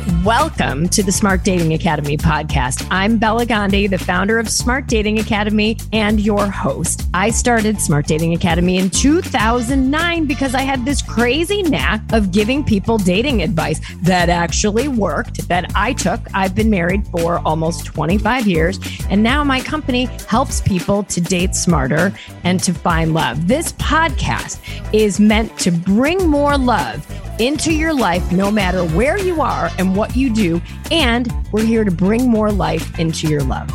Welcome to the Smart Dating Academy podcast. I'm Bella Gandhi, the founder of Smart Dating Academy and your host. I started Smart Dating Academy in 2009 because I had this crazy knack of giving people dating advice that actually worked, that I took. I've been married for almost 25 years, and now my company helps people to date smarter and to find love. This podcast is meant to bring more love into your life, no matter where you are and what you do. And we're here to bring more life into your love.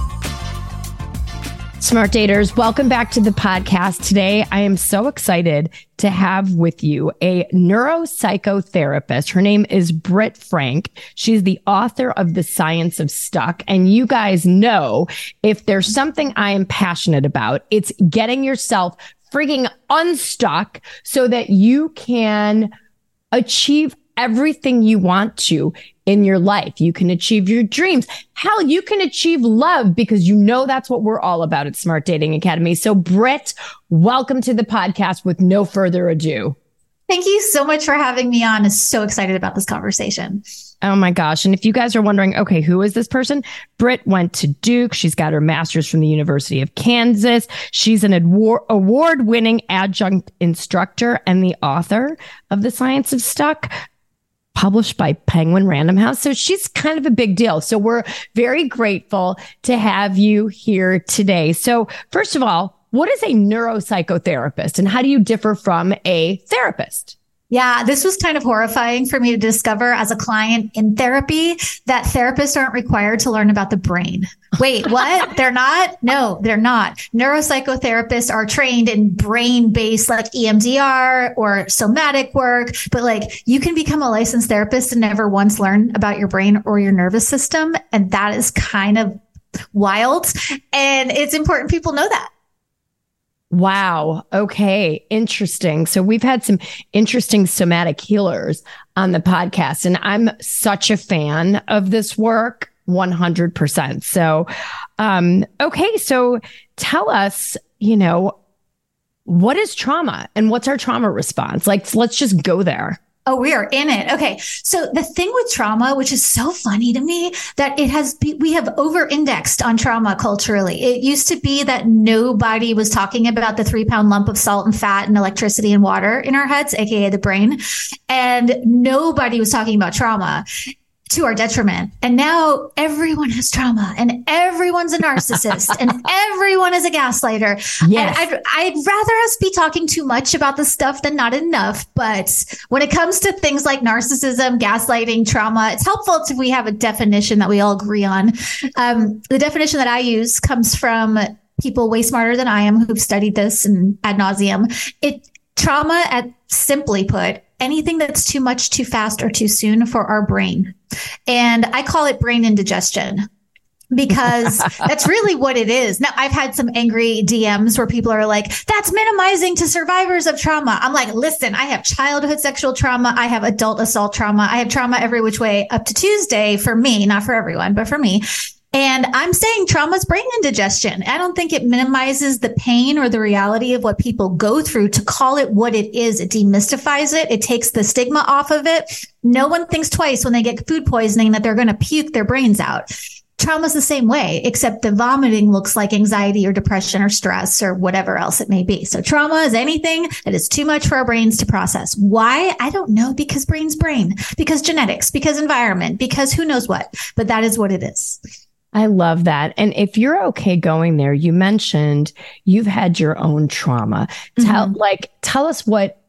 Smart Daters, welcome back to the podcast. Today, I am so excited to have with you a neuropsychotherapist. Her name is Britt Frank. She's the author of The Science of Stuck. And you guys know, if there's something I am passionate about, it's getting yourself freaking unstuck so that you can achieve everything you want to in your life. You can achieve your dreams. Hell, you can achieve love, because you know that's what we're all about at Smart Dating Academy. So Britt, welcome to the podcast. With no further ado. Thank you so much for having me on. I'm so excited about this conversation. Oh my gosh. And if you guys are wondering, okay, who is this person? Britt went to Duke. She's got her master's from the University of Kansas. She's an award-winning adjunct instructor and the author of The Science of Stuck, published by Penguin Random House. So she's kind of a big deal. So we're very grateful to have you here today. So first of all, what is a neuropsychotherapist and how do you differ from a therapist? Yeah, this was kind of horrifying for me to discover as a client in therapy that therapists aren't required to learn about the brain. Wait, what? They're not? No, they're not. Neuropsychotherapists are trained in brain-based like EMDR or somatic work, but like you can become a licensed therapist and never once learn about your brain or your nervous system. And that is kind of wild. And it's important people know that. Wow. Okay. Interesting. So we've had some interesting somatic healers on the podcast, and I'm such a fan of this work, 100%. So, okay. So tell us, what is trauma and what's our trauma response? Like, let's just go there. Oh, we are in it. Okay. So the thing with trauma, which is so funny to me, that we have over-indexed on trauma culturally. It used to be that nobody was talking about the 3-pound lump of salt and fat and electricity and water in our heads, AKA the brain. And nobody was talking about trauma, to our detriment. And now everyone has trauma and everyone's a narcissist and everyone is a gaslighter. Yes. And I'd rather us be talking too much about the stuff than not enough. But when it comes to things like narcissism, gaslighting, trauma, it's helpful if we have a definition that we all agree on. The definition that I use comes from people way smarter than I am who've studied this and ad nauseum. Trauma, simply put, anything that's too much, too fast, or too soon for our brain. And I call it brain indigestion, because that's really what it is. Now, I've had some angry DMs where people are like, that's minimizing to survivors of trauma. I'm like, listen, I have childhood sexual trauma. I have adult assault trauma. I have trauma every which way up to Tuesday for me, not for everyone, but for me. And I'm saying trauma's brain indigestion. I don't think it minimizes the pain or the reality of what people go through. To call it what it is, it demystifies it. It takes the stigma off of it. No one thinks twice when they get food poisoning that they're going to puke their brains out. Trauma's the same way, except the vomiting looks like anxiety or depression or stress or whatever else it may be. So trauma is anything that is too much for our brains to process. Why? I don't know, because brain's brain, because genetics, because environment, because who knows what, but that is what it is. I love that. And if you're okay going there, you mentioned you've had your own trauma. Tell us what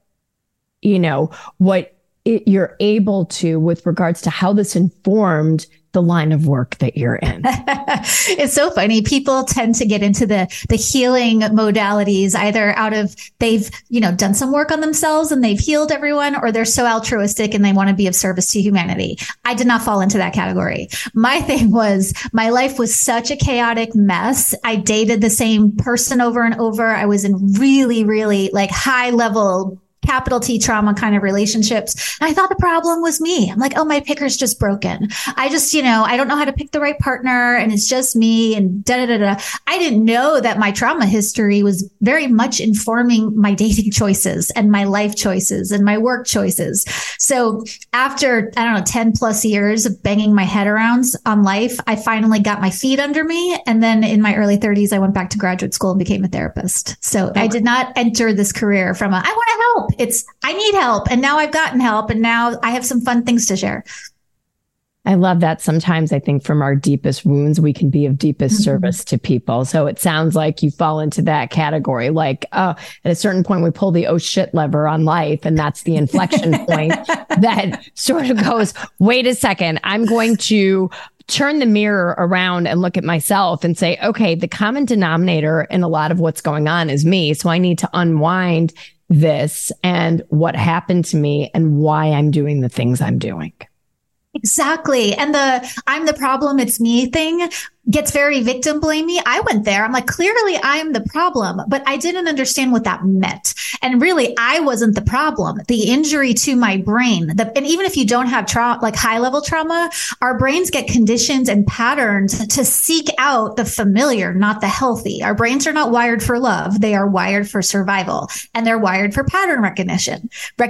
you're able to with regards to how this informed the line of work that you're in. It's so funny. People tend to get into the healing modalities, either out of they've, done some work on themselves and they've healed everyone, or they're so altruistic and they want to be of service to humanity. I did not fall into that category. My thing was, my life was such a chaotic mess. I dated the same person over and over. I was in really, really high level capital T trauma kind of relationships. And I thought the problem was me. I'm like, oh, my picker's just broken. I just, I don't know how to pick the right partner and it's just me and da da da da. I didn't know that my trauma history was very much informing my dating choices and my life choices and my work choices. So after, 10 plus years of banging my head around on life, I finally got my feet under me. And then in my early 30s, I went back to graduate school and became a therapist. So I did not enter this career from I want to help. It's, I need help. And now I've gotten help. And now I have some fun things to share. I love that. Sometimes I think from our deepest wounds, we can be of deepest service to people. So it sounds like you fall into that category. Like, at a certain point, we pull the oh shit lever on life. And that's the inflection point that sort of goes, wait a second, I'm going to turn the mirror around and look at myself and say, okay, the common denominator in a lot of what's going on is me. So I need to unwind this and what happened to me and why I'm doing the things I'm doing. Exactly. And I'm the problem, it's me thing gets very victim blamey. I went there. I'm like, clearly I'm the problem, but I didn't understand what that meant. And really, I wasn't the problem. The injury to my brain, and even if you don't have like high level trauma, our brains get conditions and patterns to seek out the familiar, not the healthy. Our brains are not wired for love. They are wired for survival, and they're wired for pattern recognition.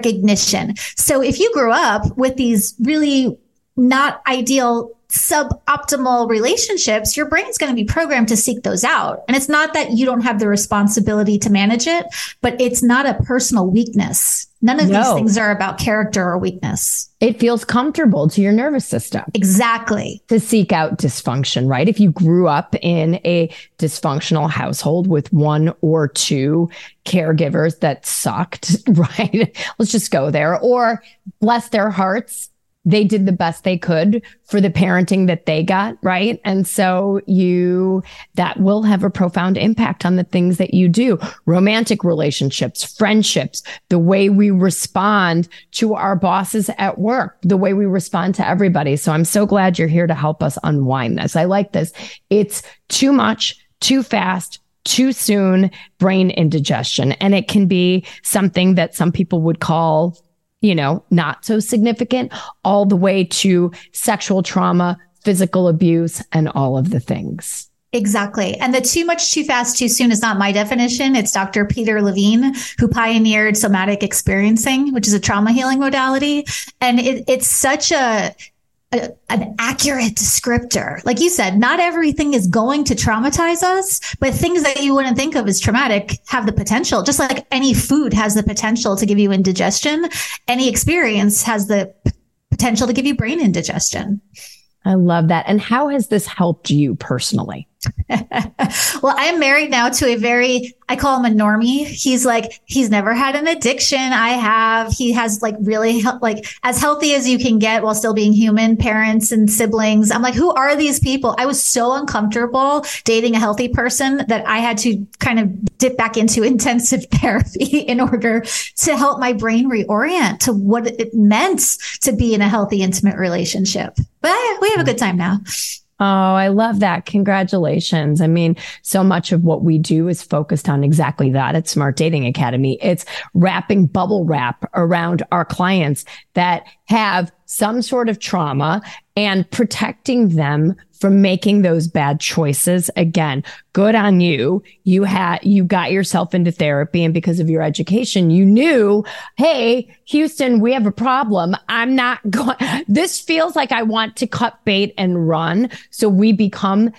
So if you grew up with these really not ideal suboptimal relationships, your brain's going to be programmed to seek those out. And it's not that you don't have the responsibility to manage it, but it's not a personal weakness. None of these things are about character or weakness. It feels comfortable to your nervous system. Exactly. To seek out dysfunction, right? If you grew up in a dysfunctional household with one or two caregivers that sucked, right? Let's just go there. Or bless their hearts, they did the best they could for the parenting that they got, right? And so that will have a profound impact on the things that you do. Romantic relationships, friendships, the way we respond to our bosses at work, the way we respond to everybody. So I'm so glad you're here to help us unwind this. I like this. It's too much, too fast, too soon, brain indigestion. And it can be something that some people would call not so significant, all the way to sexual trauma, physical abuse, and all of the things. Exactly. And the too much, too fast, too soon is not my definition. It's Dr. Peter Levine, who pioneered somatic experiencing, which is a trauma healing modality. And it's such an accurate descriptor. Like you said, not everything is going to traumatize us, but things that you wouldn't think of as traumatic have the potential, just like any food has the potential to give you indigestion. Any experience has the potential to give you brain indigestion. I love that. And how has this helped you personally? Well, I'm married now to I call him a normie. He's never had an addiction. He has really as healthy as you can get while still being human, parents and siblings. I'm like, who are these people? I was so uncomfortable dating a healthy person that I had to kind of dip back into intensive therapy in order to help my brain reorient to what it meant to be in a healthy, intimate relationship. But we have a good time now. Oh, I love that. Congratulations. I mean, so much of what we do is focused on exactly that at Smart Dating Academy. It's wrapping bubble wrap around our clients that have some sort of trauma and protecting them from making those bad choices. Again, good on you. You got yourself into therapy, and because of your education, you knew, hey, Houston, we have a problem. I'm not going, this feels like I want to cut bait and run. So we become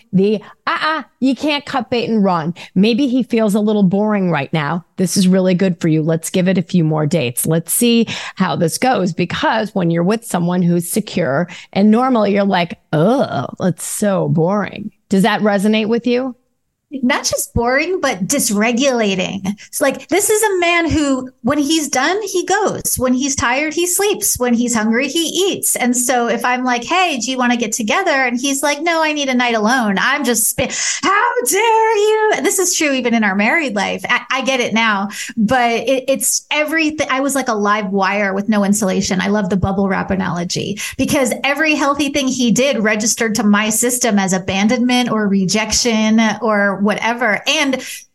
you can't cut bait and run. Maybe he feels a little boring right now. This is really good for you. Let's give it a few more dates. Let's see how this goes. Because when you're with someone who's secure and normally you're like, oh, it's so boring. Does that resonate with you? Not just boring, but dysregulating. It's like, this is a man who, when he's done, he goes. When he's tired, he sleeps. When he's hungry, he eats. And so if I'm like, hey, do you want to get together? And he's like, no, I need a night alone. I'm just, how dare you? This is true even in our married life. I get it now, but it's everything. I was like a live wire with no insulation. I love the bubble wrap analogy because every healthy thing he did registered to my system as abandonment or rejection or whatever. And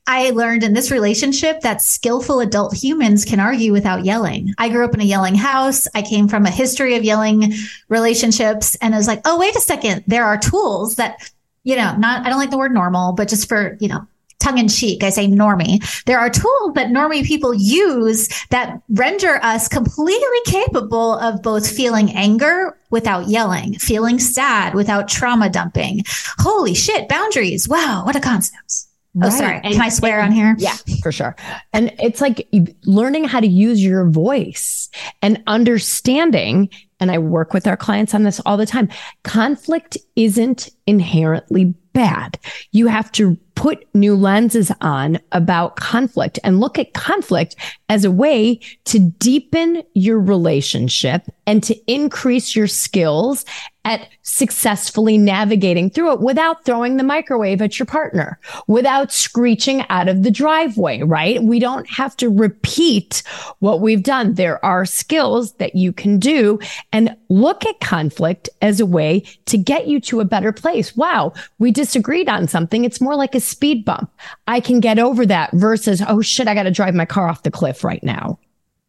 I learned in this relationship that skillful adult humans can argue without yelling. I grew up in a yelling house. I came from a history of yelling relationships. And I was like, oh, wait a second. There are tools that, I don't like the word normal, but just for, tongue in cheek, I say normie. There are tools that normie people use that render us completely capable of both feeling anger without yelling, feeling sad without trauma dumping. Holy shit, boundaries. Wow, what a concept. Right. Oh, sorry. Can I swear on here? Yeah, for sure. And it's like learning how to use your voice and understanding. And I work with our clients on this all the time. Conflict isn't inherently bad. You have to put new lenses on about conflict and look at conflict as a way to deepen your relationship and to increase your skills at successfully navigating through it without throwing the microwave at your partner, without screeching out of the driveway, right? We don't have to repeat what we've done. There are skills that you can do and look at conflict as a way to get you to a better place. Wow, we disagreed on something. It's more like a speed bump. I can get over that versus, oh shit, I got to drive my car off the cliff right now.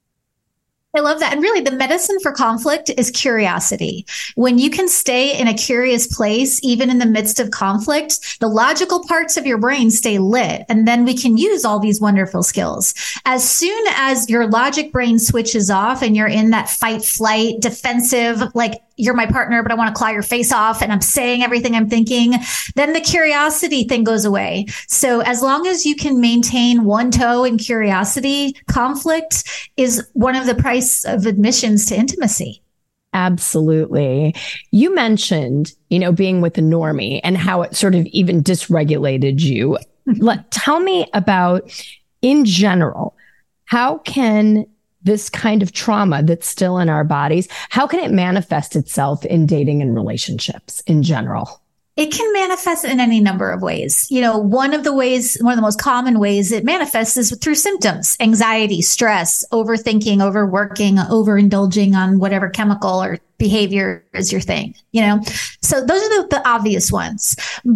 I love that. And really, the medicine for conflict is curiosity. When you can stay in a curious place, even in the midst of conflict, the logical parts of your brain stay lit. And then we can use all these wonderful skills. As soon as your logic brain switches off and you're in that fight, flight, defensive, like you're my partner, but I want to claw your face off and I'm saying everything I'm thinking, then the curiosity thing goes away. So as long as you can maintain one toe in curiosity, conflict is one of the price of admissions to intimacy. Absolutely. You mentioned, being with a normie and how it sort of even dysregulated you. Tell me about, in general, how can this kind of trauma that's still in our bodies, how can it manifest itself in dating and relationships in general? It can manifest in any number of ways. One of the most common ways it manifests is through symptoms: anxiety, stress, overthinking, overworking, overindulging on whatever chemical or behavior is your thing, So those are the obvious ones.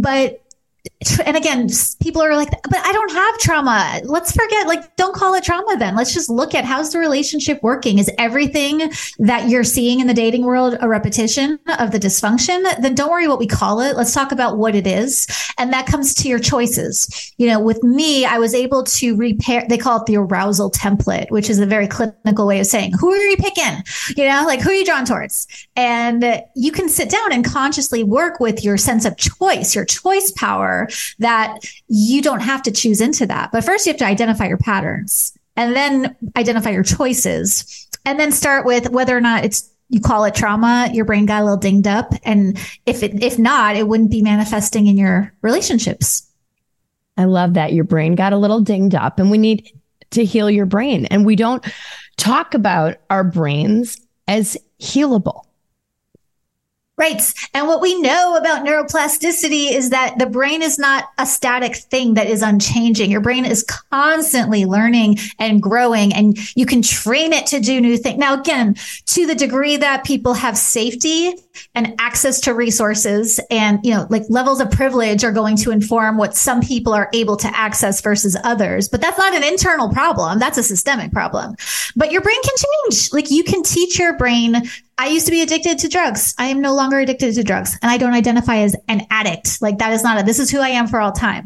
And again, people are like, but I don't have trauma. Let's forget, don't call it trauma then. Let's just look at how's the relationship working. Is everything that you're seeing in the dating world a repetition of the dysfunction? Then don't worry what we call it. Let's talk about what it is. And that comes to your choices. With me, I was able to repair, they call it the arousal template, which is a very clinical way of saying, who are you picking? Who are you drawn towards? And you can sit down and consciously work with your sense of choice, your choice power, that you don't have to choose into that. But first you have to identify your patterns and then identify your choices and then start with whether or not you call it trauma, your brain got a little dinged up. And if not, it wouldn't be manifesting in your relationships. I love that. Your brain got a little dinged up and we need to heal your brain. And we don't talk about our brains as healable. Right. And what we know about neuroplasticity is that the brain is not a static thing that is unchanging. Your brain is constantly learning and growing, and you can train it to do new things. Now, again, to the degree that people have safety and access to resources and, levels of privilege are going to inform what some people are able to access versus others. But that's not an internal problem. That's a systemic problem. But your brain can change. You can teach your brain. I used to be addicted to drugs. I am no longer addicted to drugs, and I don't identify as an addict. That is not this is who I am for all time.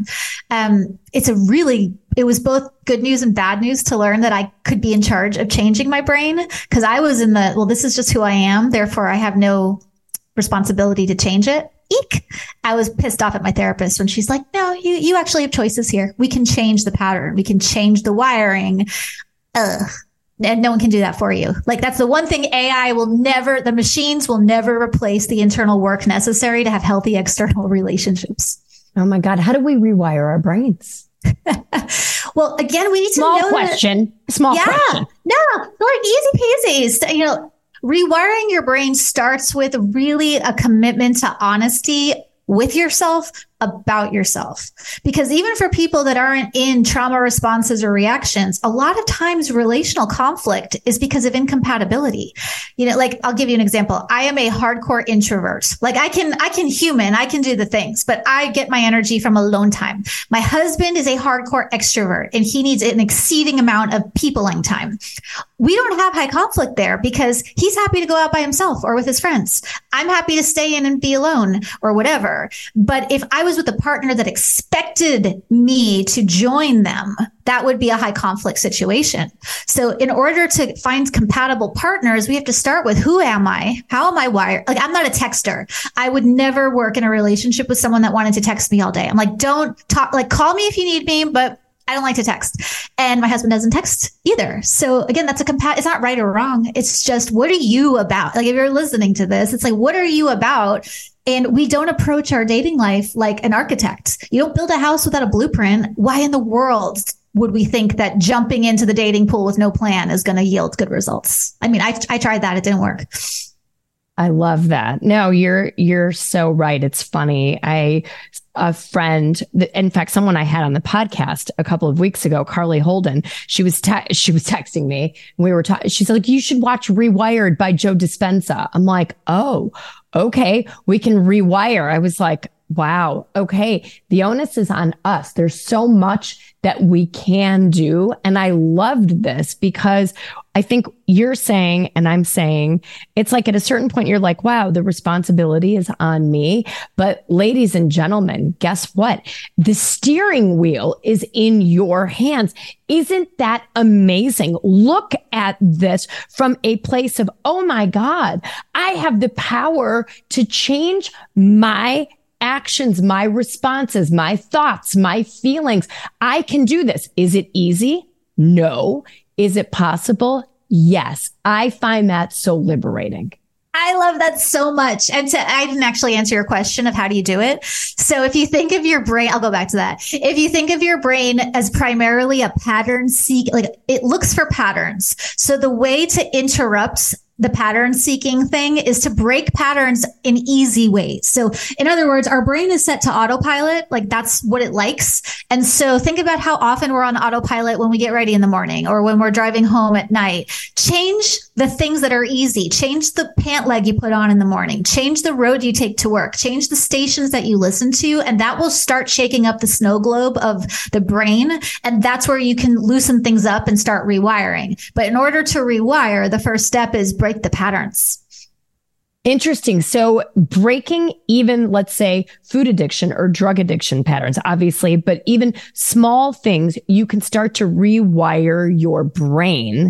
It was both good news and bad news to learn that I could be in charge of changing my brain, because I was in this is just who I am. Therefore, I have no responsibility to change it. Eek. I was pissed off at my therapist when she's like, no, you actually have choices here. We can change the pattern. We can change the wiring. And no one can do that for you. That's the one thing the machines will never replace the internal work necessary to have healthy external relationships. Oh my God. How do we rewire our brains? Well, again, we need to Small know question. No, easy peasy. Rewiring your brain starts with really a commitment to honesty with yourself, about yourself. Because even for people that aren't in trauma responses or reactions, a lot of times relational conflict is because of incompatibility. Like I'll give you an example. I am a hardcore introvert. Like I can do the things, but I get my energy from alone time. My husband is a hardcore extrovert and he needs an exceeding amount of peopling time. We don't have high conflict there because he's happy to go out by himself or with his friends. I'm happy to stay in and be alone or whatever. But if I was with a partner that expected me to join them, that would be a high conflict situation. So in order to find compatible partners, we have to start with who am I? How am I wired? Like I'm not a texter. I would never work in a relationship with someone that wanted to text me all day. I'm like, don't talk, like call me if you need me, but I don't like to text. And my husband doesn't text either. So again, that's it's not right or wrong. It's just, what are you about? Like if you're listening to this, it's like, what are you about? And we don't approach our dating life like an architect. You don't build a house without a blueprint. Why in the world would we think that jumping into the dating pool with no plan is going to yield good results? I mean, I tried that. It didn't work. I love that. No, you're so right. It's funny. A friend, in fact, someone I had on the podcast a couple of weeks ago, Carly Holden, she was texting me. And we were talking. She's like, "You should watch Rewired by Joe Dispenza." I'm like, "Oh, okay, we can rewire." I was like, wow, okay. The onus is on us. There's so much that we can do. And I loved this because I think you're saying, and I'm saying, it's like at a certain point, you're like, wow, the responsibility is on me. But ladies and gentlemen, guess what? The steering wheel is in your hands. Isn't that amazing? Look at this from a place of, oh my God, I have the power to change my actions, my responses, my thoughts, my feelings. I can do this. Is it easy? No. Is it possible? Yes. I find that so liberating. I love that so much. And I didn't actually answer your question of how do you do it. So if you think of your brain, I'll go back to that. If you think of your brain as primarily a pattern seek, like it looks for patterns. So the way to interrupt the pattern seeking thing is to break patterns in easy ways. So in other words, our brain is set to autopilot. Like that's what it likes. And so think about how often we're on autopilot when we get ready in the morning or when we're driving home at night. Change the things that are easy. Change the pant leg you put on in the morning. Change the road you take to work. Change the stations that you listen to. And that will start shaking up the snow globe of the brain. And that's where you can loosen things up and start rewiring. But in order to rewire, the first step is break the patterns. Interesting. So breaking even, let's say, food addiction or drug addiction patterns, obviously, but even small things, you can start to rewire your brain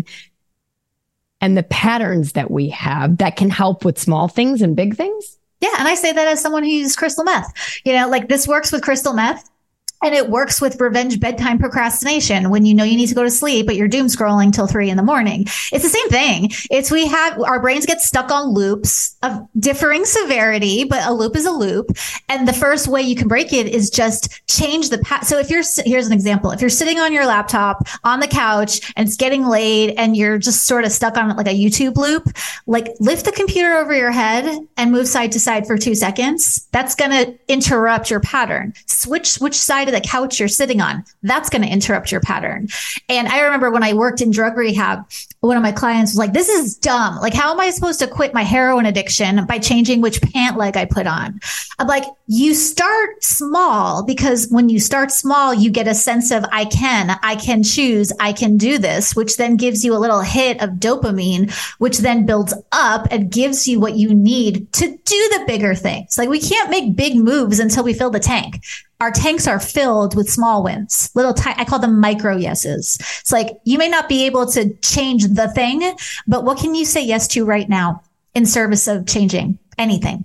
and the patterns that we have that can help with small things and big things. Yeah. And I say that as someone who uses crystal meth. Like this works with crystal meth. And it works with revenge bedtime procrastination when you know you need to go to sleep, but you're doom scrolling till 3 a.m. It's the same thing. Our brains get stuck on loops of differing severity, but a loop is a loop. And the first way you can break it is just change the path. So here's an example. If you're sitting on your laptop on the couch and it's getting late and you're just sort of stuck on like a YouTube loop, like lift the computer over your head and move side to side for 2 seconds. That's going to interrupt your pattern. Switch which side of the couch you're sitting on. That's going to interrupt your pattern. And I remember when I worked in drug rehab, one of my clients was like, this is dumb. Like, how am I supposed to quit my heroin addiction by changing which pant leg I put on? I'm like, you start small, because when you start small, you get a sense of I can choose, I can do this, which then gives you a little hit of dopamine, which then builds up and gives you what you need to do the bigger things. Like we can't make big moves until we fill the tank. Our tanks are filled with small wins, I call them micro yeses. It's like, you may not be able to change the thing, but what can you say yes to right now in service of changing anything?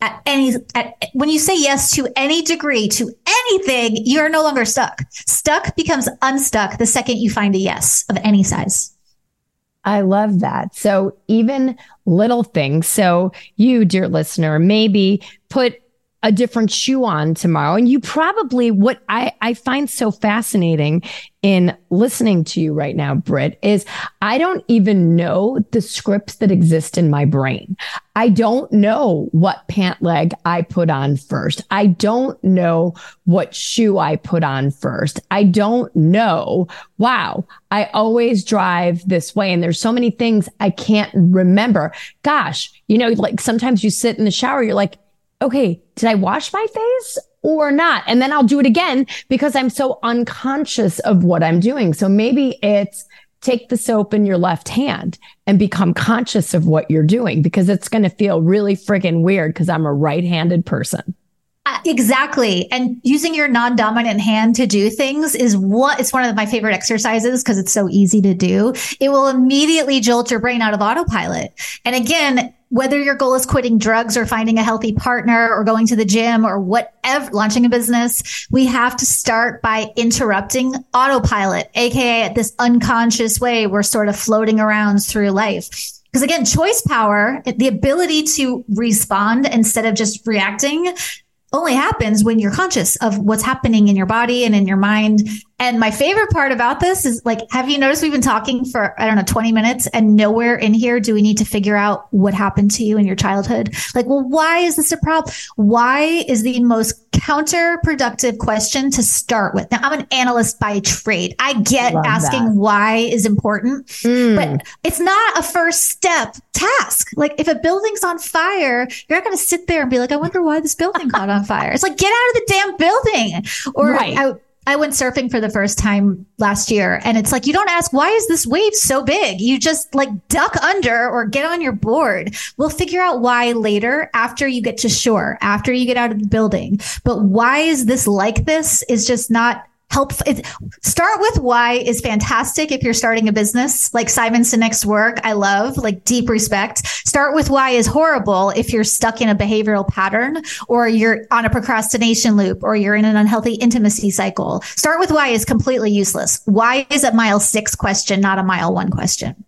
When you say yes to any degree, to anything, you're no longer stuck. Stuck becomes unstuck the second you find a yes of any size. I love that. So even little things. So you, dear listener, maybe put a different shoe on tomorrow. And you probably, what I find so fascinating in listening to you right now, Britt, is I don't even know the scripts that exist in my brain. I don't know what pant leg I put on first. I don't know what shoe I put on first. I don't know. Wow. I always drive this way. And there's so many things I can't remember. Gosh, like sometimes you sit in the shower, you're like, okay, did I wash my face or not? And then I'll do it again because I'm so unconscious of what I'm doing. So maybe it's take the soap in your left hand and become conscious of what you're doing, because it's going to feel really friggin' weird because I'm a right-handed person. Exactly. And using your non-dominant hand to do things it's one of my favorite exercises because it's so easy to do. It will immediately jolt your brain out of autopilot. And again, whether your goal is quitting drugs or finding a healthy partner or going to the gym or whatever, launching a business, we have to start by interrupting autopilot, AKA this unconscious way we're sort of floating around through life. Because again, choice power, the ability to respond instead of just reacting, only happens when you're conscious of what's happening in your body and in your mind. And my favorite part about this is, like, have you noticed we've been talking for, 20 minutes and nowhere in here do we need to figure out what happened to you in your childhood? Like, well, why is this a problem? Why is the most counterproductive question to start with? Now, I'm an analyst by trade. I get asking why is important, but it's not a first step task. Like, if a building's on fire, you're not going to sit there and be like, I wonder why this building caught on fire. It's like, get out of the damn building. Or right. I went surfing for the first time last year, and it's like, you don't ask, why is this wave so big? You just like duck under or get on your board. We'll figure out why later, after you get to shore, after you get out of the building. But why is this like this is just not helpful. Start with why is fantastic if you're starting a business, like Simon Sinek's work. I love, like, deep respect. Start with why is horrible if you're stuck in a behavioral pattern or you're on a procrastination loop or you're in an unhealthy intimacy cycle. Start with why is completely useless. Why is a mile 6 question, not a mile 1 question?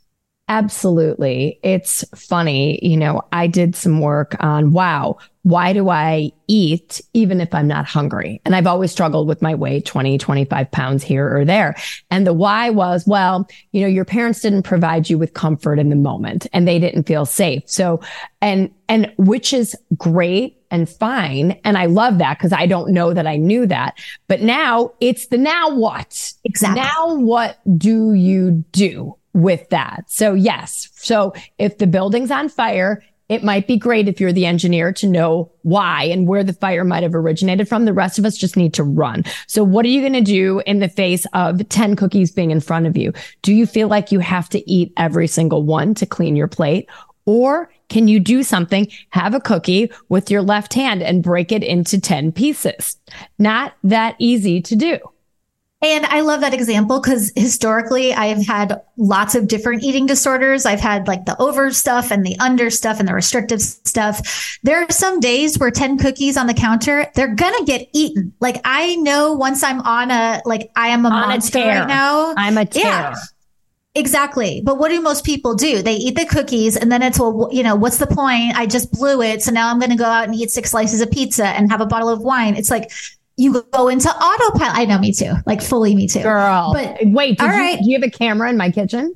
Absolutely. It's funny. I did some work on, why do I eat even if I'm not hungry? And I've always struggled with my weight, 20, 25 pounds here or there. And the why was, your parents didn't provide you with comfort in the moment and they didn't feel safe. So, and which is great and fine. And I love that because I don't know that I knew that. But now it's the now what? Exactly. Now what do you do with that? So yes. So if the building's on fire, it might be great if you're the engineer to know why and where the fire might have originated from. The rest of us just need to run. So what are you going to do in the face of 10 cookies being in front of you? Do you feel like you have to eat every single one to clean your plate? Or can you do something, have a cookie with your left hand and break it into 10 pieces? Not that easy to do. And I love that example because historically I've had lots of different eating disorders. I've had like the over stuff and the under stuff and the restrictive stuff. There are some days where 10 cookies on the counter, they're going to get eaten. Like, I know once I'm on I am a monster right now. I'm a tear. Yeah. Exactly. But what do most people do? They eat the cookies and then it's, what's the point? I just blew it. So now I'm going to go out and eat 6 slices of pizza and have a bottle of wine. It's like, you go into autopilot. I know, me too. Like, fully me too. Girl. But wait, do you have a camera in my kitchen?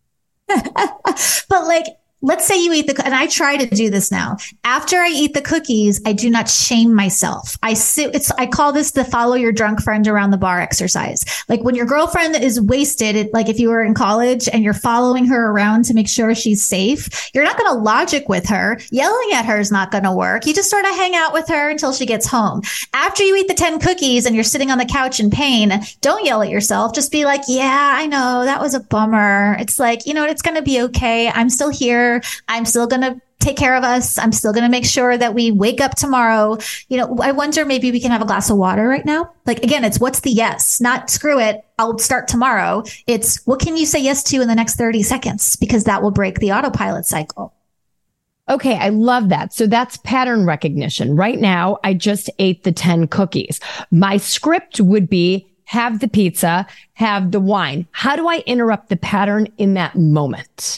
But like, let's say you eat and I try to do this now. After I eat the cookies, I do not shame myself. I call this the follow your drunk friend around the bar exercise. Like, when your girlfriend is wasted, like if you were in college and you're following her around to make sure she's safe, you're not going to logic with her. Yelling at her is not going to work. You just sort of hang out with her until she gets home. After you eat the 10 cookies and you're sitting on the couch in pain, don't yell at yourself. Just be like, yeah, I know that was a bummer. It's like, it's going to be okay. I'm still here. I'm still going to take care of us. I'm still going to make sure that we wake up tomorrow. I wonder, maybe we can have a glass of water right now. Like, again, it's what's the yes, not screw it, I'll start tomorrow. It's what can you say yes to in the next 30 seconds? Because that will break the autopilot cycle. Okay, I love that. So that's pattern recognition. Right now, I just ate the 10 cookies. My script would be have the pizza, have the wine. How do I interrupt the pattern in that moment?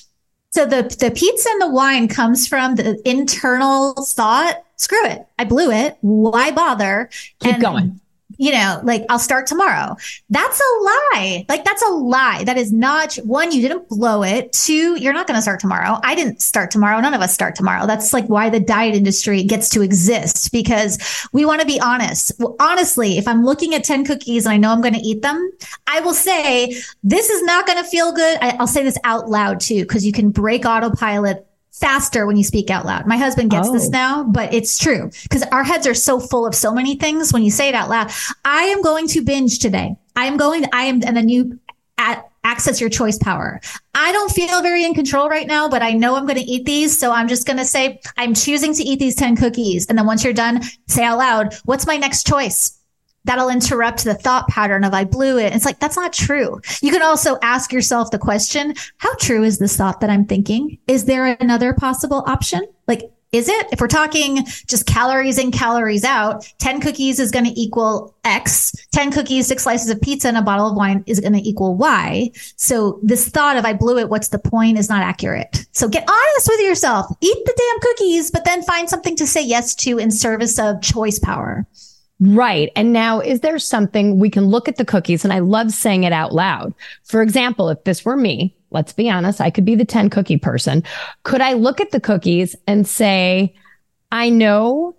So the pizza and the wine comes from the internal thought, screw it, I blew it. Why bother? Keep going. Like I'll start tomorrow. That's a lie. Like that's a lie. That is not, one, you didn't blow it. Two, you're not going to start tomorrow. I didn't start tomorrow. None of us start tomorrow. That's like why the diet industry gets to exist, because we want to be honest. Well, honestly, if I'm looking at 10 cookies and I know I'm going to eat them, I will say, this is not going to feel good. I'll say this out loud too, because you can break autopilot faster when you speak out loud. My husband gets this now, but it's true because our heads are so full of so many things. When you say it out loud, I am going to binge today. And then you access your choice power. I don't feel very in control right now, but I know I'm going to eat these. So I'm just going to say, I'm choosing to eat these 10 cookies. And then once you're done, say out loud, what's my next choice? That'll interrupt the thought pattern of I blew it. It's like, that's not true. You can also ask yourself the question, how true is this thought that I'm thinking? Is there another possible option? Like, is it? If we're talking just calories in, calories out, 10 cookies is going to equal X, 10 cookies, 6 slices of pizza and a bottle of wine is going to equal Y. So this thought of I blew it, what's the point, is not accurate. So get honest with yourself, eat the damn cookies, but then find something to say yes to in service of choice power. Right. And now, is there something we can look at the cookies? And I love saying it out loud. For example, if this were me, let's be honest, I could be the 10 cookie person. Could I look at the cookies and say, I know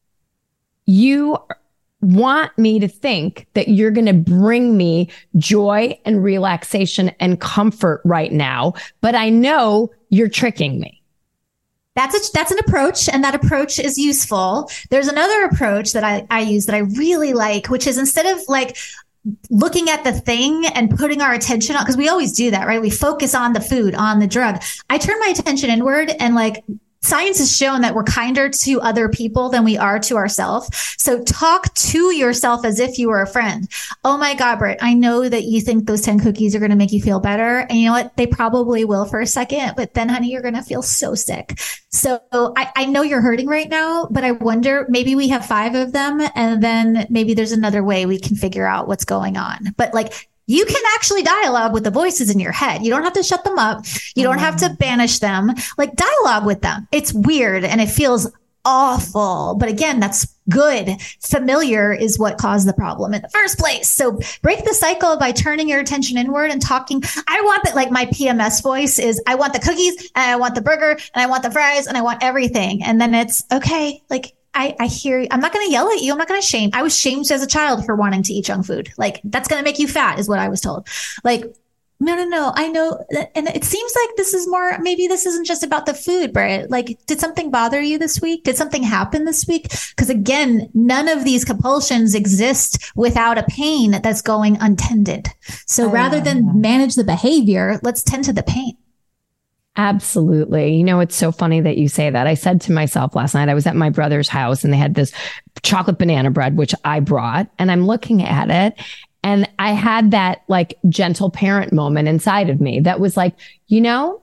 you want me to think that you're going to bring me joy and relaxation and comfort right now, but I know you're tricking me. That's an approach, and that approach is useful. There's another approach that I use that I really like, which is instead of like looking at the thing and putting our attention on, because we always do that, right? We focus on the food, on the drug. I turn my attention inward, and like science has shown that we're kinder to other people than we are to ourselves. So talk to yourself as if you were a friend. Oh my God, Britt, I know that you think those 10 cookies are going to make you feel better. And you know what? They probably will for a second, but then honey, you're going to feel so sick. So I know you're hurting right now, but I wonder, maybe we have 5 of them, and then maybe there's another way we can figure out what's going on. But like, you can actually dialogue with the voices in your head. You don't have to shut them up. You don't have to banish them. Like, dialogue with them. It's weird and it feels awful. But again, that's good. Familiar is what caused the problem in the first place. So break the cycle by turning your attention inward and talking. I want that, like my PMS voice is, I want the cookies and I want the burger and I want the fries and I want everything. And then it's okay. Like, I hear you. I'm not going to yell at you. I'm not going to shame. I was shamed as a child for wanting to eat junk food. Like, that's going to make you fat is what I was told. Like, no. I know. And it seems like this is more, maybe this isn't just about the food, Britt. Like, did something bother you this week? Did something happen this week? Because again, none of these compulsions exist without a pain that's going untended. So rather than manage the behavior, let's tend to the pain. Absolutely. You know, it's so funny that you say that. I said to myself last night, I was at my brother's house and they had this chocolate banana bread, which I brought, and I'm looking at it. And I had that like gentle parent moment inside of me that was like, you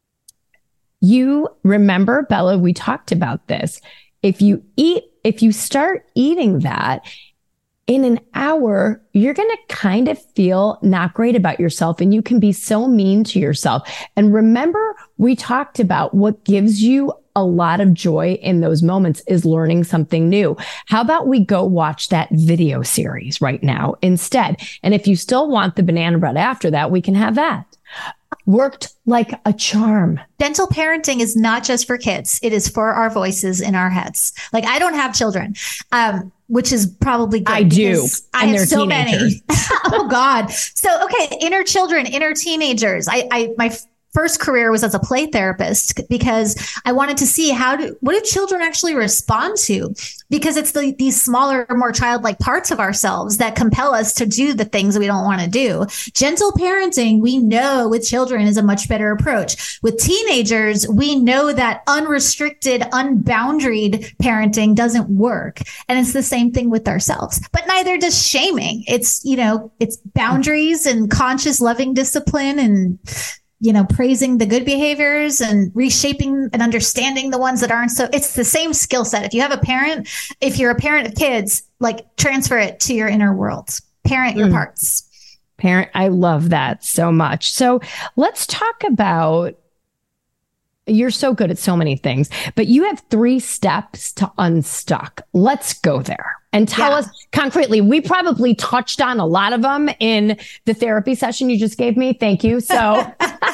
remember, Bella, we talked about this. If you start eating that, in an hour, you're going to kind of feel not great about yourself, and you can be so mean to yourself. And remember, we talked about what gives you a lot of joy in those moments is learning something new. How about we go watch that video series right now instead? And if you still want the banana bread after that, we can have that. Worked like a charm. Gentle parenting is not just for kids. It is for our voices in our heads. Like, I don't have children, which is probably good. I do. I have so many. Oh God. So, okay. Inner children, inner teenagers. My first career was as a play therapist because I wanted to see what do children actually respond to? Because it's these smaller, more childlike parts of ourselves that compel us to do the things we don't want to do. Gentle parenting, we know with children is a much better approach. With teenagers, we know that unrestricted, unboundaried parenting doesn't work. And it's the same thing with ourselves, but neither does shaming. It's, it's boundaries and conscious loving discipline and praising the good behaviors and reshaping and understanding the ones that aren't. So it's the same skill set. If you're a parent of kids, like transfer it to your inner world, parent your parts. I love that so much. So let's talk about You're so good at so many things, but you have 3 steps to unstuck. Let's go there and tell us concretely. We probably touched on a lot of them in the therapy session you just gave me. Thank you. So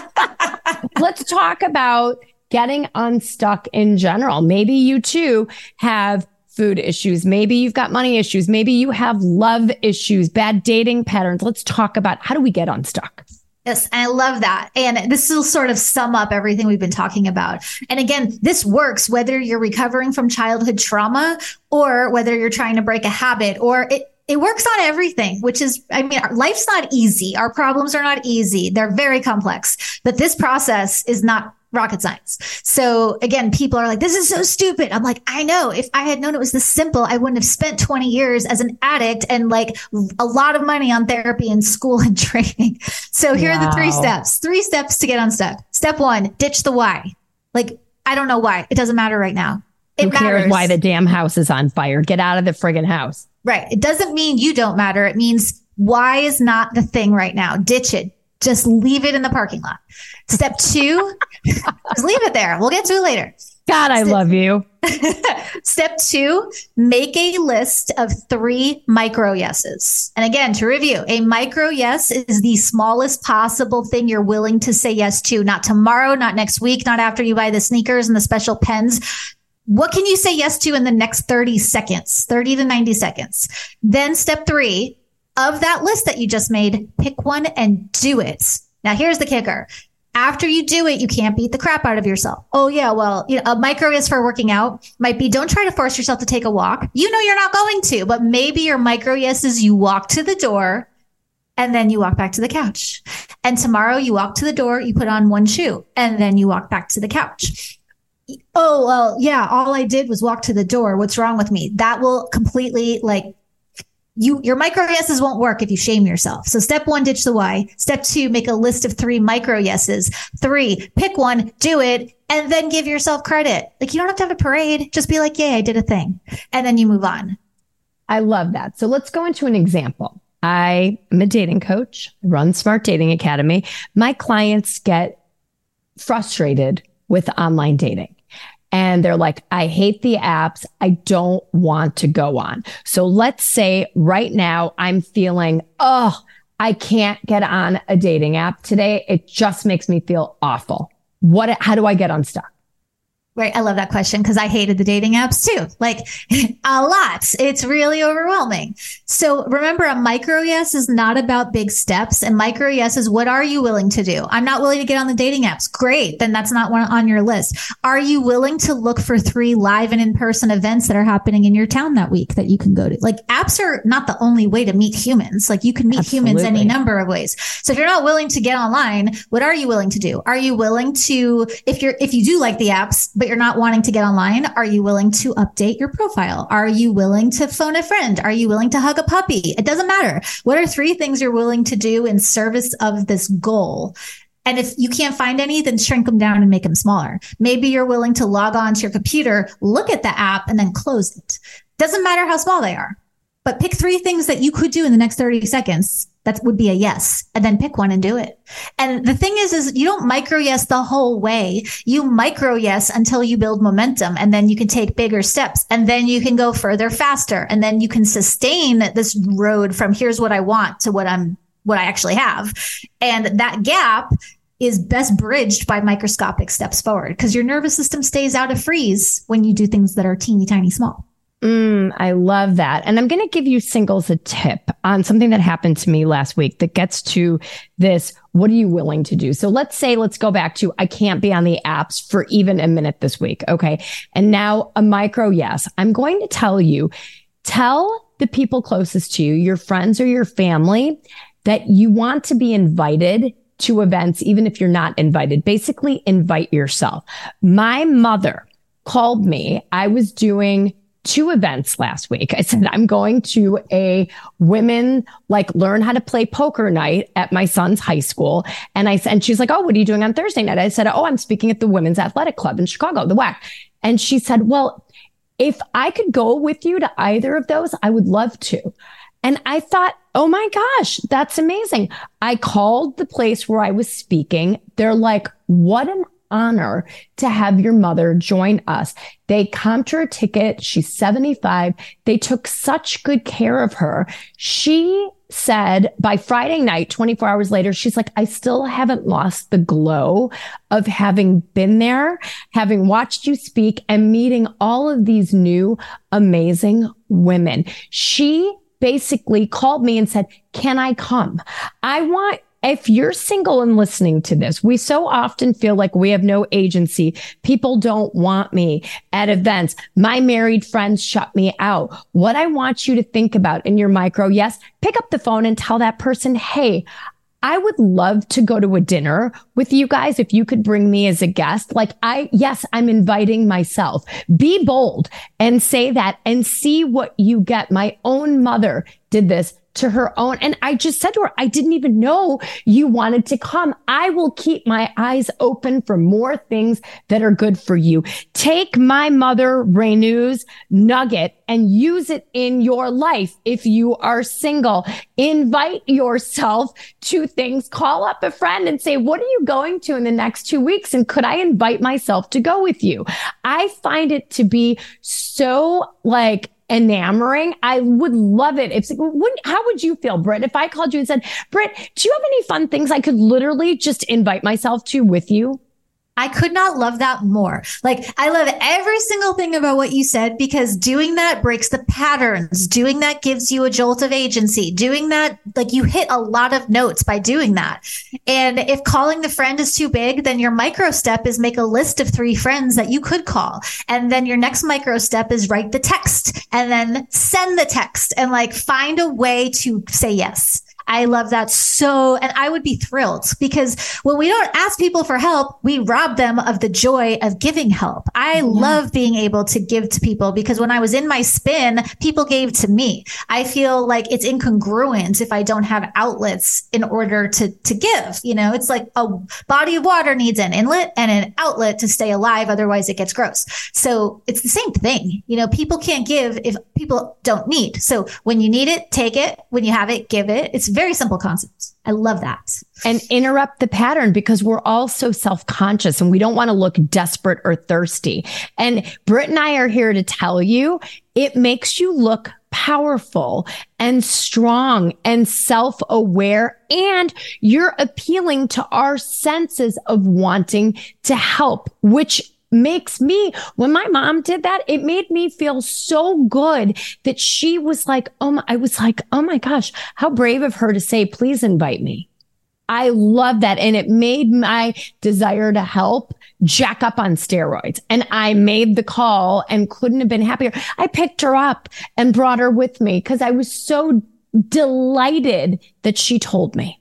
let's talk about getting unstuck in general. Maybe you too have food issues. Maybe you've got money issues. Maybe you have love issues, bad dating patterns. Let's talk about how do we get unstuck? Yes, I love that. And this will sort of sum up everything we've been talking about. And again, this works whether you're recovering from childhood trauma or whether you're trying to break a habit, or it works on everything, which is, I mean, life's not easy. Our problems are not easy. They're very complex, but this process is not rocket science. So again, people are like, this is so stupid. I'm like, I know. If I had known it was this simple, I wouldn't have spent 20 years as an addict and like a lot of money on therapy and school and training. So here are the 3 steps to get unstuck. Step 1, ditch the why. Like, I don't know why. It doesn't matter right now. Who cares why the damn house is on fire? Get out of the friggin' house. Right. It doesn't mean you don't matter. It means why is not the thing right now. Ditch it. Just leave it in the parking lot. Step 2, just leave it there. We'll get to it later. God, I love you. Step 2, make a list of 3 micro yeses. And again, to review, a micro yes is the smallest possible thing you're willing to say yes to. Not tomorrow, not next week, not after you buy the sneakers and the special pens. What can you say yes to in the next 30 seconds, 30 to 90 seconds? Then step 3, of that list that you just made, pick one and do it. Now, here's the kicker. After you do it, you can't beat the crap out of yourself. Oh, yeah, well, a micro yes for working out might be don't try to force yourself to take a walk. You know you're not going to, but maybe your micro yes is you walk to the door and then you walk back to the couch. And tomorrow you walk to the door, you put on one shoe, and then you walk back to the couch. Oh, well, yeah, all I did was walk to the door. What's wrong with me? That will completely your micro yeses won't work if you shame yourself. So step 1, ditch the why. Step 2, make a list of 3 micro yeses. 3, pick one, do it, and then give yourself credit. Like, you don't have to have a parade. Just be like, yay, I did a thing. And then you move on. I love that. So let's go into an example. I am a dating coach, run Smart Dating Academy. My clients get frustrated with online dating. And they're like, I hate the apps. I don't want to go on. So let's say right now I'm feeling, I can't get on a dating app today. It just makes me feel awful. How do I get unstuck? Right. I love that question because I hated the dating apps too. Like a lot. It's really overwhelming. So remember, a micro yes is not about big steps. And micro yes is, what are you willing to do? I'm not willing to get on the dating apps. Great. Then that's not one on your list. Are you willing to look for 3 live and in-person events that are happening in your town that week that you can go to? Like, apps are not the only way to meet humans. Like, you can meet humans any number of ways. So if you're not willing to get online, what are you willing to do? Are you willing to, if you do like the apps, but you're not wanting to get online, are you willing to update your profile? Are you willing to phone a friend? Are you willing to hug a puppy? It doesn't matter. What are 3 things you're willing to do in service of this goal? And if you can't find any, then shrink them down and make them smaller. Maybe you're willing to log on to your computer, look at the app, and then close it. Doesn't matter how small they are, but pick 3 things that you could do in the next 30 seconds. That would be a yes. And then pick one and do it. And the thing is you don't micro yes the whole way. You micro yes until you build momentum, and then you can take bigger steps, and then you can go further faster. And then you can sustain this road from here's what I want to what I actually have. And that gap is best bridged by microscopic steps forward, because your nervous system stays out of freeze when you do things that are teeny tiny small. I love that. And I'm going to give you singles a tip on something that happened to me last week that gets to this. What are you willing to do? So let's go back to, I can't be on the apps for even a minute this week. Okay. And now a micro yes. I'm going to tell the people closest to you, your friends or your family, that you want to be invited to events, even if you're not invited. Basically, invite yourself. My mother called me. I was doing 2 events last week. I said, I'm going to a women learn how to play poker night at my son's high school. And she's like, oh, what are you doing on Thursday night? I said, oh, I'm speaking at the Women's Athletic Club in Chicago, the WAC. And she said, well, if I could go with you to either of those, I would love to. And I thought, oh my gosh, that's amazing. I called the place where I was speaking. They're like, what an honor to have your mother join us. They comped her a ticket. She's 75. They took such good care of her. She said by Friday night, 24 hours later, she's like, I still haven't lost the glow of having been there, having watched you speak and meeting all of these new amazing women. She basically called me and said, can I come? If you're single and listening to this, we so often feel like we have no agency. People don't want me at events. My married friends shut me out. What I want you to think about in your micro, yes, pick up the phone and tell that person, hey, I would love to go to a dinner with you guys if you could bring me as a guest. I'm inviting myself. Be bold and say that and see what you get. My own mother did this to her own. And I just said to her, I didn't even know you wanted to come. I will keep my eyes open for more things that are good for you. Take my mother, Renu's nugget and use it in your life. If you are single, invite yourself to things. Call up a friend and say, what are you going to in the next 2 weeks? And could I invite myself to go with you? I find it to be so enamoring. I would love it. How would you feel, Britt, if I called you and said, Britt, do you have any fun things I could literally just invite myself to with you? I could not love that more. I love every single thing about what you said, because doing that breaks the patterns. Doing that gives you a jolt of agency. Doing that, you hit a lot of notes by doing that. And if calling the friend is too big, then your micro step is make a list of 3 friends that you could call. And then your next micro step is write the text and then send the text and find a way to say yes. I love that and I would be thrilled, because when we don't ask people for help, we rob them of the joy of giving help. I love being able to give to people, because when I was in my spin, people gave to me. I feel like it's incongruent if I don't have outlets in order to give. It's like a body of water needs an inlet and an outlet to stay alive. Otherwise it gets gross. So it's the same thing. People can't give if people don't need. So when you need it, take it. When you have it, give it. It's very simple concepts. I love that. And interrupt the pattern, because we're all so self-conscious and we don't want to look desperate or thirsty. And Britt and I are here to tell you, it makes you look powerful and strong and self-aware, and you're appealing to our senses of wanting to help, which makes me, when my mom did that, it made me feel so good that she was oh my gosh, how brave of her to say, please invite me. I love that. And it made my desire to help jack up on steroids. And I made the call and couldn't have been happier. I picked her up and brought her with me because I was so delighted that she told me.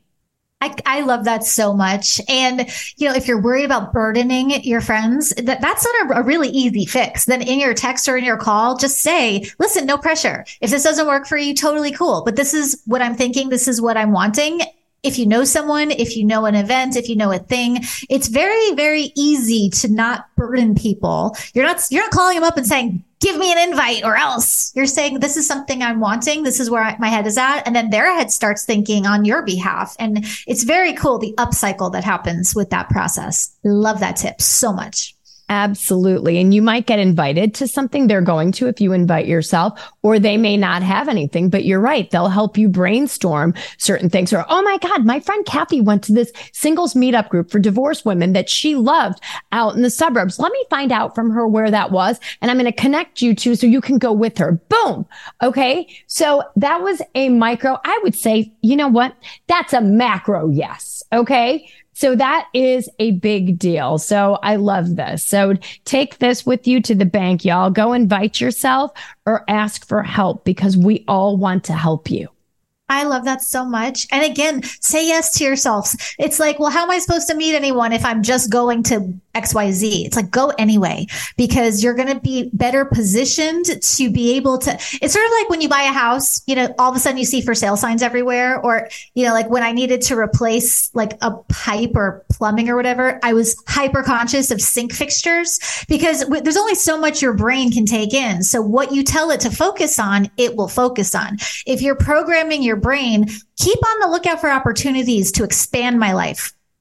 I love that so much. And, if you're worried about burdening your friends, that's not a really easy fix. Then in your text or in your call, just say, listen, no pressure. If this doesn't work for you, totally cool. But this is what I'm thinking. This is what I'm wanting. If you know someone, if you know an event, if you know a thing, it's very, very easy to not burden people. You're not calling them up and saying, give me an invite or else. You're saying, this is something I'm wanting. This is where my head is at. And then their head starts thinking on your behalf. And it's very cool, the upcycle that happens with that process. Love that tip so much. Absolutely. And you might get invited to something they're going to if you invite yourself, or they may not have anything, but you're right. They'll help you brainstorm certain things. Or, oh my God, my friend Kathy went to this singles meetup group for divorced women that she loved out in the suburbs. Let me find out from her where that was. And I'm going to connect you to so you can go with her. Boom. Okay. So that was a micro. I would say, you know what? That's a macro yes. Okay. So that is a big deal. So I love this. So take this with you to the bank, y'all. Go invite yourself or ask for help, because we all want to help you. I love that so much. And again, say yes to yourselves. It's like, well, how am I supposed to meet anyone if I'm just going to XYZ? It's like, go anyway, because you're going to be better positioned to be able to. It's sort of like when you buy a house, all of a sudden you see for sale signs everywhere. Or, like when I needed to replace a pipe or plumbing or whatever, I was hyper conscious of sink fixtures, because there's only so much your brain can take in. So what you tell it to focus on, it will focus on. If you're programming your brain, keep on the lookout for opportunities to expand my life.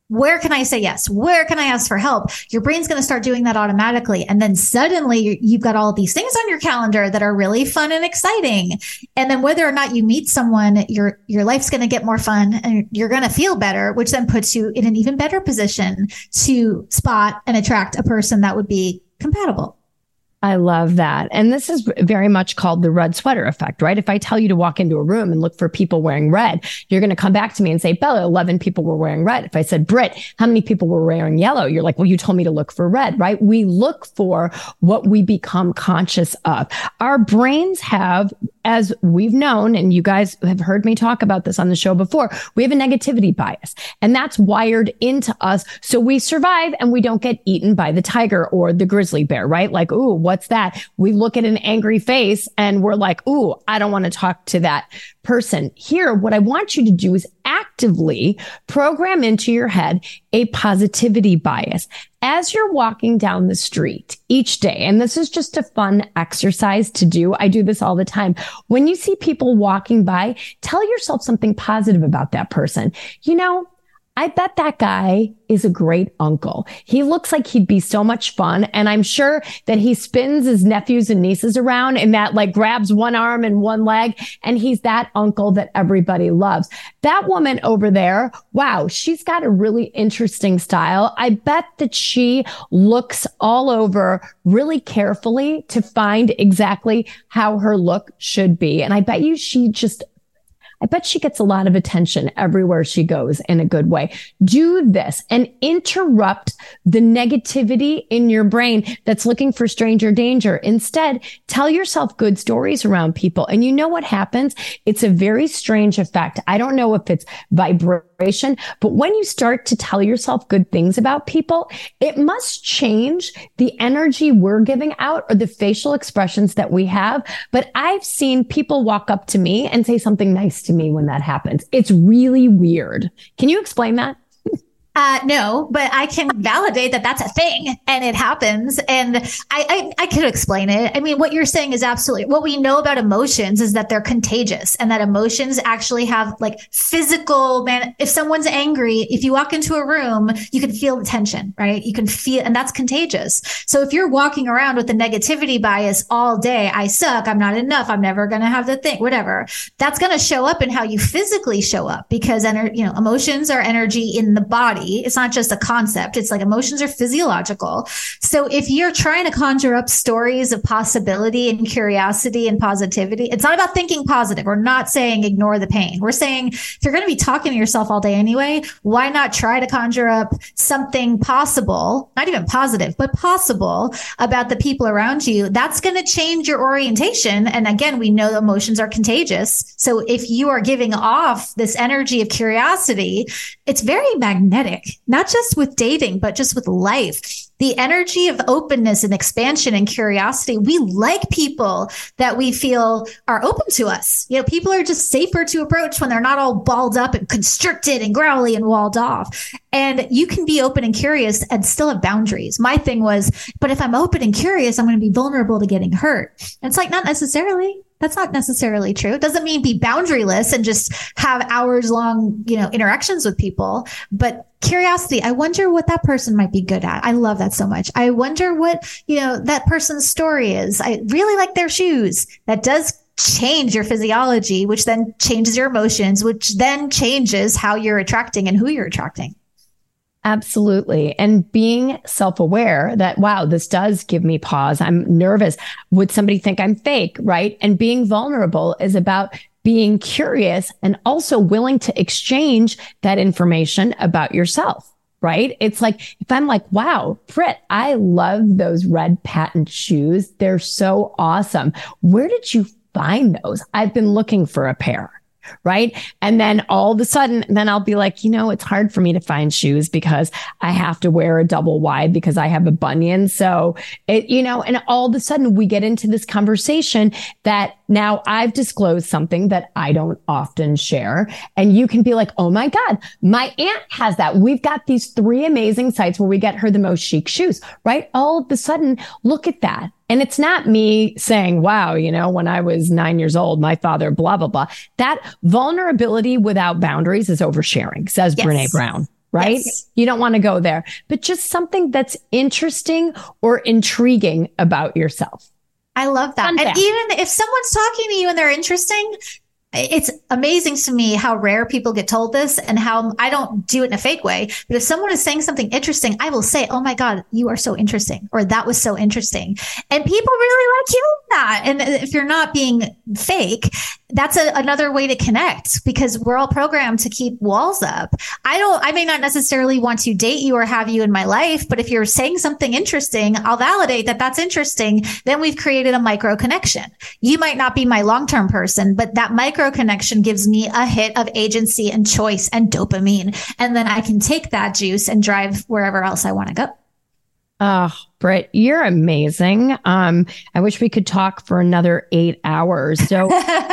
Where can I say yes? Where can I ask for help? Your brain's going to start doing that automatically. And then suddenly you've got all these things on your calendar that are really fun and exciting. And then whether or not you meet someone, your life's going to get more fun and you're going to feel better, which then puts you in an even better position to spot and attract a person that would be compatible. I love that. And this is very much called the red sweater effect, right? If I tell you to walk into a room and look for people wearing red, you're going to come back to me and say, Bella, 11 people were wearing red. If I said, Britt, how many people were wearing yellow? You're like, well, you told me to look for red, right? We look for what we become conscious of. Our brains have, as we've known, and you guys have heard me talk about this on the show before, we have a negativity bias, and that's wired into us. So we survive and we don't get eaten by the tiger or the grizzly bear, right? Like, ooh, what's that? We look at an angry face and we're like, ooh, I don't want to talk to that person. Here, what I want you to do is actively program into your head a positivity bias. As you're walking down the street each day, and this is just a fun exercise to do. I do this all the time. When you see people walking by, tell yourself something positive about that person. You know, I bet that guy is a great uncle. He looks like he'd be so much fun. And I'm sure that he spins his nephews and nieces around and that like grabs one arm and one leg. And he's that uncle that everybody loves. That woman over there, wow, she's got a really interesting style. I bet that she looks all over really carefully to find exactly how her look should be. And I bet she gets a lot of attention everywhere she goes in a good way. Do this and interrupt the negativity in your brain that's looking for stranger danger. Instead, tell yourself good stories around people. And you know what happens? It's a very strange effect. I don't know if it's vibration, but when you start to tell yourself good things about people, it must change the energy we're giving out or the facial expressions that we have. But I've seen people walk up to me and say something nice to me when that happens. It's really weird. Can you explain that? No, but I can validate that that's a thing and it happens. And I could explain it. I mean, what you're saying is absolutely what we know about emotions is that they're contagious and that emotions actually have like physical, if someone's angry, if you walk into a room, you can feel the tension, right? You can feel, and that's contagious. So if you're walking around with the negativity bias all day, I suck, I'm not enough, I'm never going to have the thing, whatever, that's going to show up in how you physically show up because, emotions are energy in the body. It's not just a concept. It's like emotions are physiological. So if you're trying to conjure up stories of possibility and curiosity and positivity, it's not about thinking positive. We're not saying ignore the pain. We're saying if you're going to be talking to yourself all day anyway, why not try to conjure up something possible, not even positive, but possible about the people around you? That's going to change your orientation. And again, we know emotions are contagious. So if you are giving off this energy of curiosity, it's very magnetic, not just with dating, but just with life. The energy of openness and expansion and curiosity. We like people that we feel are open to us. People are just safer to approach when they're not all balled up and constricted and growly and walled off. And you can be open and curious and still have boundaries. My thing was, but if I'm open and curious, I'm going to be vulnerable to getting hurt. And it's like, not necessarily. That's not necessarily true. It doesn't mean be boundaryless and just have hours long, interactions with people. But curiosity, I wonder what that person might be good at. I love that so much. I wonder what, that person's story is. I really like their shoes. That does change your physiology, which then changes your emotions, which then changes how you're attracting and who you're attracting. Absolutely. And being self-aware that, wow, this does give me pause. I'm nervous. Would somebody think I'm fake? Right. And being vulnerable is about being curious and also willing to exchange that information about yourself. Right. It's like, if I'm like, wow, Britt, I love those red patent shoes. They're so awesome. Where did you find those? I've been looking for a pair. Right. And then all of a sudden, then I'll be like, it's hard for me to find shoes because I have to wear a double wide because I have a bunion. So and all of a sudden we get into this conversation that now I've disclosed something that I don't often share. And you can be like, oh my God, my aunt has that. We've got these 3 amazing sites where we get her the most chic shoes, right? All of a sudden, look at that. And it's not me saying, wow, when I was 9 years old, my father, blah, blah, blah. That vulnerability without boundaries is oversharing, says Yes. Brene Brown. right? Yes. You don't want to go there, but just something that's interesting or intriguing about yourself. I love that. And even if someone's talking to you and they're interesting, it's amazing to me how rare people get told this and how I don't do it in a fake way. But if someone is saying something interesting, I will say, oh my God, you are so interesting, or that was so interesting. And people really like hearing that. And if you're not being fake, that's another way to connect, because we're all programmed to keep walls up. I may not necessarily want to date you or have you in my life, but if you're saying something interesting, I'll validate that that's interesting. Then we've created a micro connection. You might not be my long-term person, but that micro connection gives me a hit of agency and choice and dopamine. And then I can take that juice and drive wherever else I want to go. Oh, Britt, you're amazing. I wish we could talk for another 8 hours. So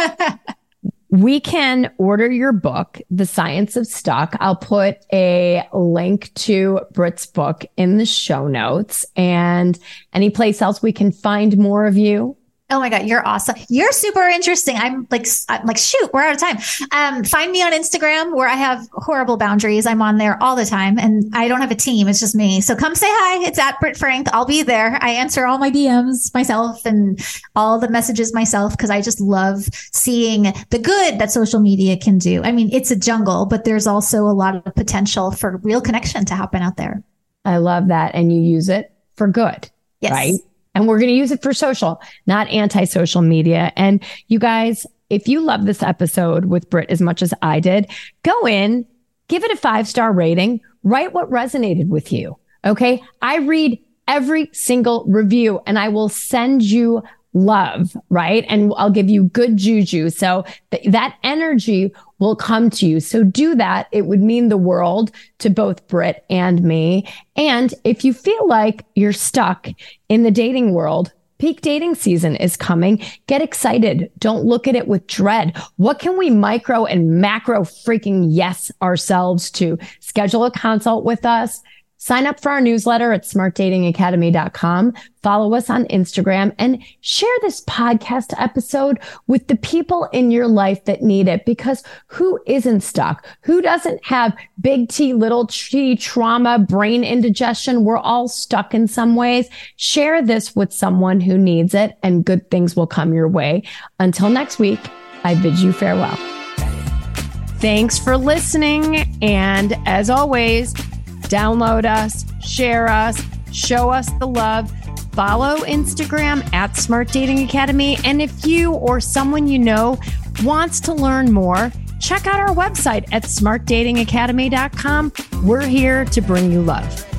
we can order your book, The Science of Stuck. I'll put a link to Britt's book in the show notes, and any place else we can find more of you. Oh my God, you're awesome. You're super interesting. I'm like, shoot, we're out of time. Find me on Instagram, where I have horrible boundaries. I'm on there all the time, and I don't have a team. It's just me. So come say hi. It's at Britt Frank. I'll be there. I answer all my DMs myself and all the messages myself, because I just love seeing the good that social media can do. I mean, it's a jungle, but there's also a lot of potential for real connection to happen out there. I love that. And you use it for good, yes. Right? And we're going to use it for social, not anti-social media. And you guys, if you love this episode with Britt as much as I did, go in, give it a 5-star rating, write what resonated with you. Okay. I read every single review, and I will send you love, right? And I'll give you good juju. So that energy will come to you. So do that. It would mean the world to both Britt and me. And if you feel like you're stuck in the dating world, peak dating season is coming. Get excited. Don't look at it with dread. What can we micro and macro freaking yes ourselves to? Schedule a consult with us. Sign up for our newsletter at smartdatingacademy.com. Follow us on Instagram, and share this podcast episode with the people in your life that need it, because who isn't stuck? Who doesn't have big T, little T trauma, brain indigestion? We're all stuck in some ways. Share this with someone who needs it, and good things will come your way. Until next week, I bid you farewell. Thanks for listening. And as always, download us, share us, show us the love. Follow Instagram at Smart Dating Academy. And if you or someone you know wants to learn more, check out our website at smartdatingacademy.com. We're here to bring you love.